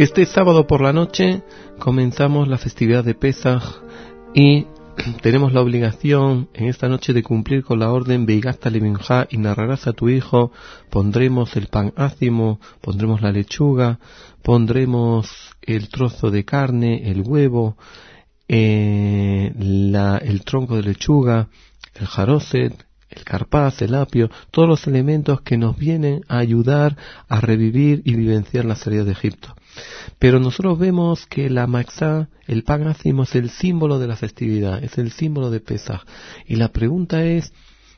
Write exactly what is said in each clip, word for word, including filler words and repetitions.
Este sábado por la noche comenzamos la festividad de Pesaj y tenemos la obligación en esta noche de cumplir con la orden Veigasta leminja, y narrarás a tu hijo. Pondremos el pan ácimo, pondremos la lechuga, pondremos el trozo de carne, el huevo, eh, la, el tronco de lechuga, el jaroset, el carpaz, el apio, todos los elementos que nos vienen a ayudar a revivir y vivenciar la salida de Egipto. Pero nosotros vemos que la matzá, el pan ácimo, es el símbolo de la festividad, es el símbolo de Pesaj. Y la pregunta es,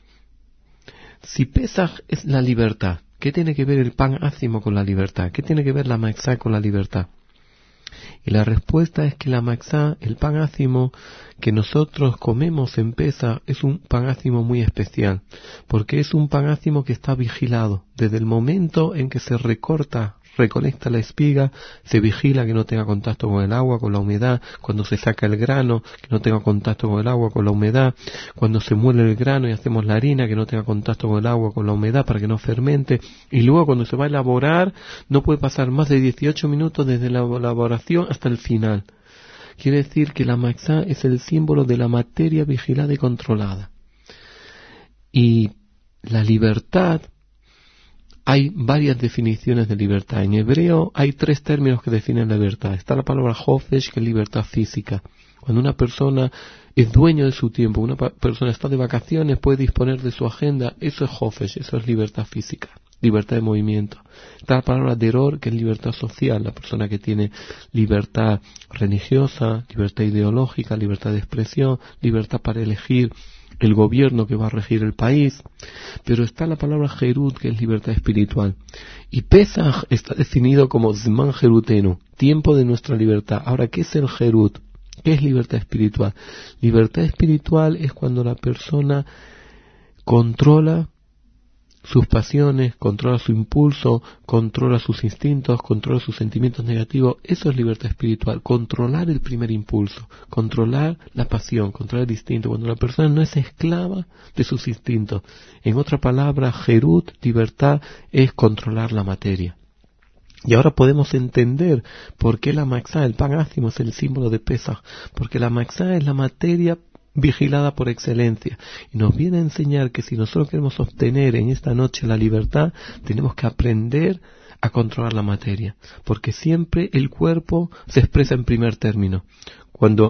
si Pesaj es la libertad, ¿qué tiene que ver el pan ácimo con la libertad? ¿Qué tiene que ver la matzá con la libertad? Y la respuesta es que la matzá, el pan ácimo que nosotros comemos en Pesaj, es un pan ácimo muy especial, porque es un pan ácimo que está vigilado. Desde el momento en que se recorta, recolecta la espiga, se vigila que no tenga contacto con el agua, con la humedad. Cuando se saca el grano, que no tenga contacto con el agua, con la humedad. Cuando se muele el grano y hacemos la harina, que no tenga contacto con el agua, con la humedad, para que no fermente. Y luego cuando se va a elaborar, no puede pasar más de dieciocho minutos desde la elaboración hasta el final. Quiere decir que la matzá es el símbolo de la materia vigilada y controlada. Y la libertad, hay varias definiciones de libertad. En hebreo hay tres términos que definen la libertad. Está la palabra hofesh, que es libertad física. Cuando una persona es dueño de su tiempo, una persona está de vacaciones, puede disponer de su agenda, eso es hofesh, eso es libertad física, libertad de movimiento. Está la palabra deror, que es libertad social, la persona que tiene libertad religiosa, libertad ideológica, libertad de expresión, libertad para elegir el gobierno que va a regir el país. Pero está la palabra Jerut, que es libertad espiritual. Y Pesaj está definido como Zman Jerutenu, tiempo de nuestra libertad. Ahora, ¿qué es el Jerut? ¿Qué es libertad espiritual? Libertad espiritual es cuando la persona controla sus pasiones, controla su impulso, controla sus instintos, controla sus sentimientos negativos. Eso es libertad espiritual, controlar el primer impulso, controlar la pasión, controlar el instinto, cuando la persona no es esclava de sus instintos. En otra palabra, Jerut, libertad, es controlar la materia. Y ahora podemos entender por qué la matzá, el pan ácimo, es el símbolo de Pesaj, porque la matzá es la materia vigilada por excelencia, y nos viene a enseñar que si nosotros queremos obtener en esta noche la libertad, tenemos que aprender a controlar la materia, porque siempre el cuerpo se expresa en primer término. Cuando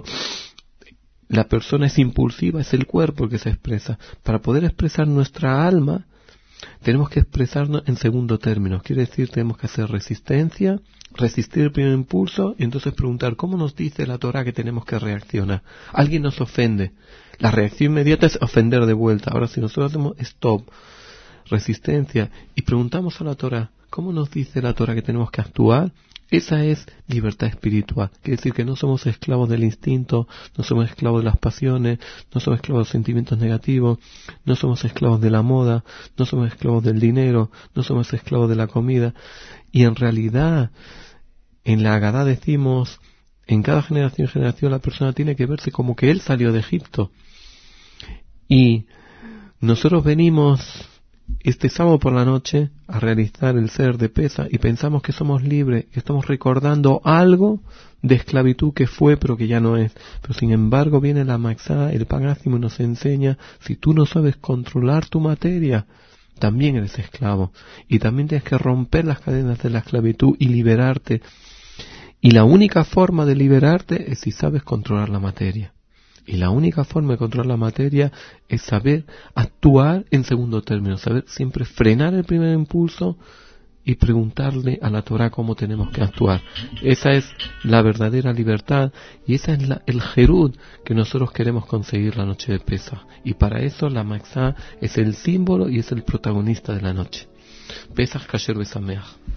la persona es impulsiva, es el cuerpo el que se expresa. Para poder expresar nuestra alma, tenemos que expresarnos en segundo término. Quiere decir, tenemos que hacer resistencia, resistir el primer impulso, y entonces preguntar, ¿cómo nos dice la Torá que tenemos que reaccionar? Alguien nos ofende. La reacción inmediata es ofender de vuelta. Ahora, si nosotros hacemos stop, resistencia, y preguntamos a la Torá, ¿cómo nos dice la Torá que tenemos que actuar? Esa es libertad espiritual. Quiere decir que no somos esclavos del instinto, no somos esclavos de las pasiones, no somos esclavos de los sentimientos negativos, no somos esclavos de la moda, no somos esclavos del dinero, no somos esclavos de la comida. Y en realidad, en la Agadá decimos, en cada generación y generación la persona tiene que verse como que él salió de Egipto. Y nosotros venimos este sábado por la noche a realizar el ser de Pesaj y pensamos que somos libres, que estamos recordando algo de esclavitud que fue pero que ya no es. Pero sin embargo viene la matzá, el pan ácimo, y nos enseña, si tú no sabes controlar tu materia, también eres esclavo, y también tienes que romper las cadenas de la esclavitud y liberarte. Y la única forma de liberarte es si sabes controlar la materia. Y la única forma de controlar la materia es saber actuar en segundo término, saber siempre frenar el primer impulso y preguntarle a la Torá cómo tenemos que actuar. Esa es la verdadera libertad, y esa es la, el Jerut que nosotros queremos conseguir la noche de Pesaj. Y para eso la matzá es el símbolo y es el protagonista de la noche. Pesaj Kasher Besameach.